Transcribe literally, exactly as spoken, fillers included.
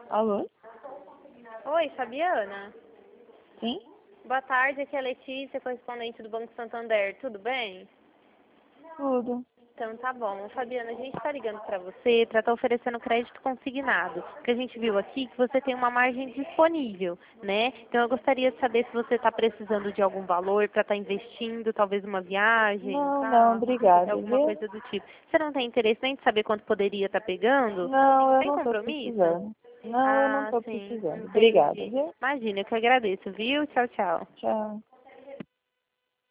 Alô? Oi, Fabiana. Sim? Boa tarde, aqui é a Letícia, correspondente do Banco Santander. Tudo bem? Tudo. Então tá bom. Fabiana, a gente está ligando para você para estar oferecendo crédito consignado. Porque a gente viu aqui que você tem uma margem disponível, né? Então eu gostaria de saber se você está precisando de algum valor para estar investindo, talvez uma viagem, um Não, não, carro, obrigada, alguma viu? coisa do tipo. Você não tem interesse nem de saber quanto poderia estar pegando? Não, eu Sem não tô compromisso? precisando. Não, eu não Ah, tô sim, precisando. Obrigada, entendi. viu? Imagina, eu que agradeço, viu? Tchau, tchau. Tchau.